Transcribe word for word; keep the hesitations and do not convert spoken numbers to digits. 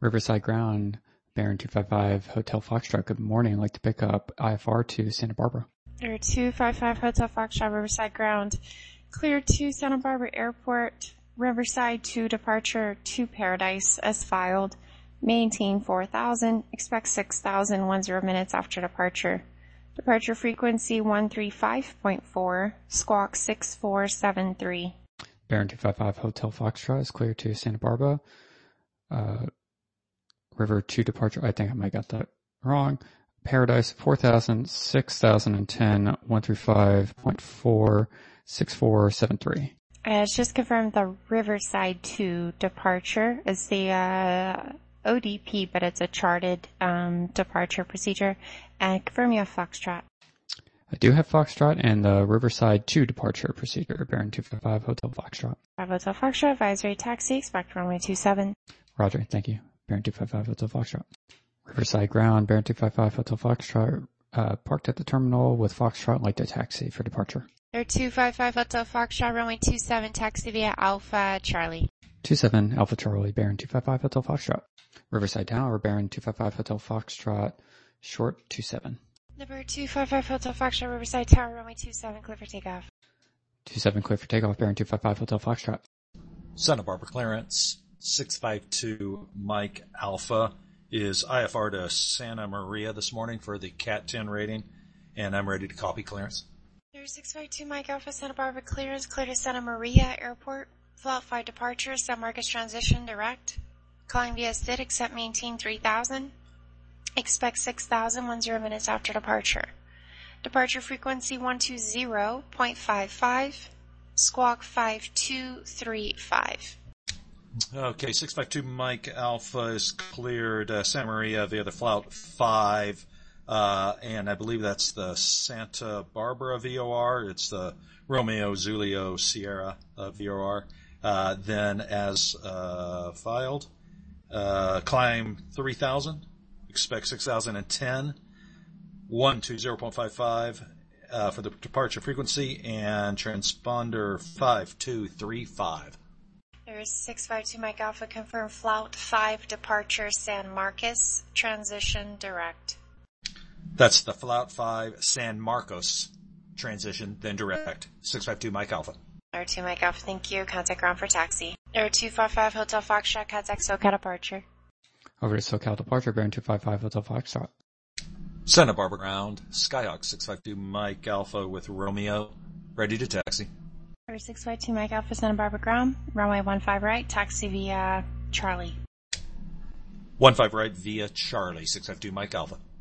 Riverside Ground, Baron two five five, Hotel Foxtrot. Good morning. I'd like to pick up I F R to Santa Barbara. Air two five five, Hotel Foxtrot, Riverside Ground. Clear to Santa Barbara Airport. Riverside to departure to Paradise as filed. Maintain four thousand. Expect six thousand ten minutes after departure. Departure frequency one three five point four. Squawk six four seven three. Baron two five five, Hotel Foxtrot is clear to Santa Barbara. Uh, River to departure. I think I might got that wrong. Paradise four thousand, six thousand ten, one three five point four, six four seven three. Uh, it's just confirmed the Riverside to departure is the uh, O D P, but it's a charted um, departure procedure. And confirm you have Foxtrot. I do have Foxtrot and the Riverside to departure procedure. Baron two five five, Hotel Foxtrot. five Hotel Foxtrot, advisory taxi, expect runway two seven. Roger, thank you. Baron two five five, Hotel Foxtrot. Riverside Ground, Baron two five five, Hotel Foxtrot, uh, parked at the terminal with Foxtrot, like to taxi for departure. Air two five five, Hotel Foxtrot, runway two seven, taxi via Alpha Charlie. two seven, Alpha Charlie, Baron two five five, Hotel Foxtrot. Riverside Tower, Baron two five five, Hotel Foxtrot, short two seven. Number two five five, Hotel Foxtrot, Riverside Tower, runway two seven, clear for takeoff. two seven, clear for takeoff, Baron two five five, Hotel Foxtrot. Santa Barbara clearance, six five two Mike Alpha is I F R to Santa Maria this morning for the C A T ten rating, and I'm ready to copy clearance. There's six five two Mike Alpha, Santa Barbara clearance, clear to Santa Maria Airport. Flight five departure, San Marcos transition direct. Climb via S I D, accept maintain three thousand. Expect six thousand ten minutes after departure. Departure frequency one two zero point five five. Squawk five two three five. Okay, six five two Mike Alpha is cleared uh, Santa Maria via the Flout five, uh, and I believe that's the Santa Barbara V O R. It's the Romeo Zulio Sierra uh, V O R. Uh, then as uh, filed, uh, climb three thousand, expect six thousand ten, one two zero point five five uh, for the departure frequency, and transponder five two three five. There's six five two Mike Alpha, confirm Flout five departure San Marcos, transition direct. That's the Flout five San Marcos transition, then direct. six five two Mike Alpha. Air two Mike Alpha, thank you. Contact ground for taxi. Air two five five Hotel Foxtrot, contact SoCal departure. Over to SoCal departure, Baron two five five, Hotel Foxtrot. Santa Barbara ground, Skyhawk six five two Mike Alpha with Romeo, ready to taxi. Air six five two Mike Alpha, Santa Barbara ground, runway one five right, taxi via Charlie. one five right via Charlie, six five two Mike Alpha.